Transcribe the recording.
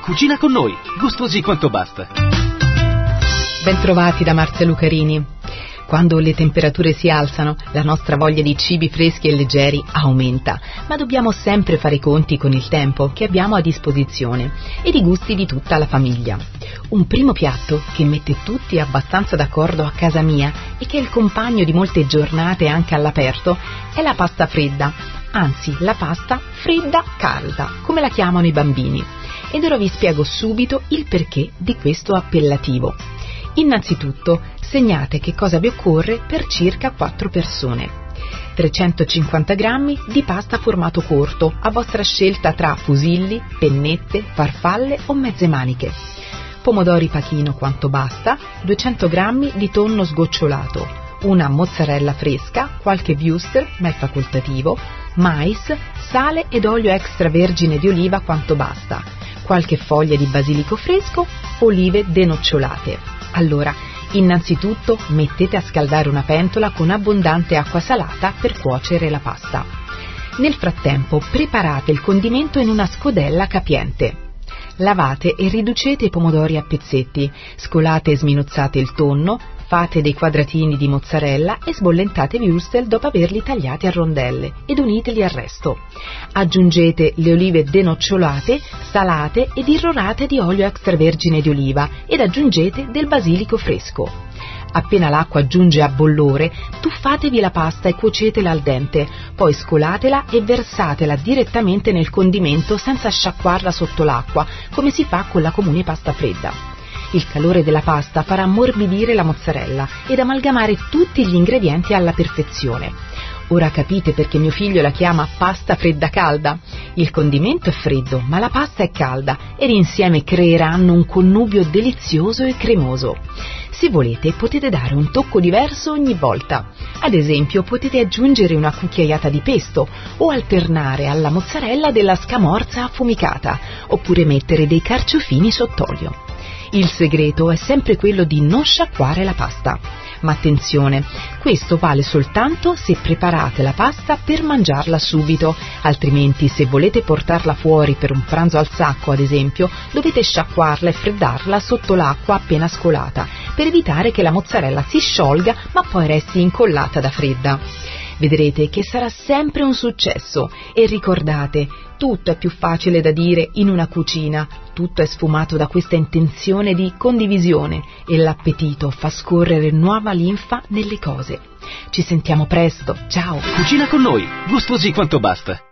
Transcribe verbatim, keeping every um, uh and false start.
Cucina con noi, gustosi quanto basta. Bentrovati da Marzia Lucarini. Quando le temperature si alzano, la nostra voglia di cibi freschi e leggeri aumenta, ma dobbiamo sempre fare i conti con il tempo che abbiamo a disposizione e i gusti di tutta la famiglia. Un primo piatto che mette tutti abbastanza d'accordo a casa mia e che è il compagno di molte giornate anche all'aperto è la pasta fredda, anzi la pasta fredda calda, come la chiamano i bambini. Ed ora vi spiego subito il perché di questo appellativo. Innanzitutto segnate che cosa vi occorre per circa quattro persone. trecentocinquanta grammi di pasta formato corto, a vostra scelta tra fusilli, pennette, farfalle o mezze maniche. Pomodori pachino quanto basta, duecento grammi di tonno sgocciolato, una mozzarella fresca, qualche wurstel, ma è facoltativo, mais, sale ed olio extravergine di oliva quanto basta, qualche foglia di basilico fresco, olive denocciolate. Allora, innanzitutto mettete a scaldare una pentola con abbondante acqua salata per cuocere la pasta. Nel frattempo preparate il condimento in una scodella capiente. Lavate e riducete i pomodori a pezzetti, scolate e sminuzzate il tonno, fate dei quadratini di mozzarella e sbollentate i wurstel dopo averli tagliati a rondelle ed uniteli al resto. Aggiungete le olive denocciolate, salate ed irrorate di olio extravergine di oliva ed aggiungete del basilico fresco. Appena l'acqua giunge a bollore, tuffatevi la pasta e cuocetela al dente, poi scolatela e versatela direttamente nel condimento senza sciacquarla sotto l'acqua, come si fa con la comune pasta fredda. Il calore della pasta farà ammorbidire la mozzarella ed amalgamare tutti gli ingredienti alla perfezione. Ora capite perché mio figlio la chiama pasta fredda calda? Il condimento è freddo, ma la pasta è calda ed insieme creeranno un connubio delizioso e cremoso. Se volete potete dare un tocco diverso ogni volta. Ad esempio potete aggiungere una cucchiaiata di pesto o alternare alla mozzarella della scamorza affumicata oppure mettere dei carciofini sott'olio. Il segreto è sempre quello di non sciacquare la pasta. Ma attenzione, questo vale soltanto se preparate la pasta per mangiarla subito, altrimenti se volete portarla fuori per un pranzo al sacco, ad esempio, dovete sciacquarla e freddarla sotto l'acqua appena scolata, per evitare che la mozzarella si sciolga ma poi resti incollata da fredda. Vedrete che sarà sempre un successo e ricordate, tutto è più facile da dire in una cucina, tutto è sfumato da questa intenzione di condivisione e l'appetito fa scorrere nuova linfa nelle cose. Ci sentiamo presto, ciao! Cucina con noi, gustosi quanto basta.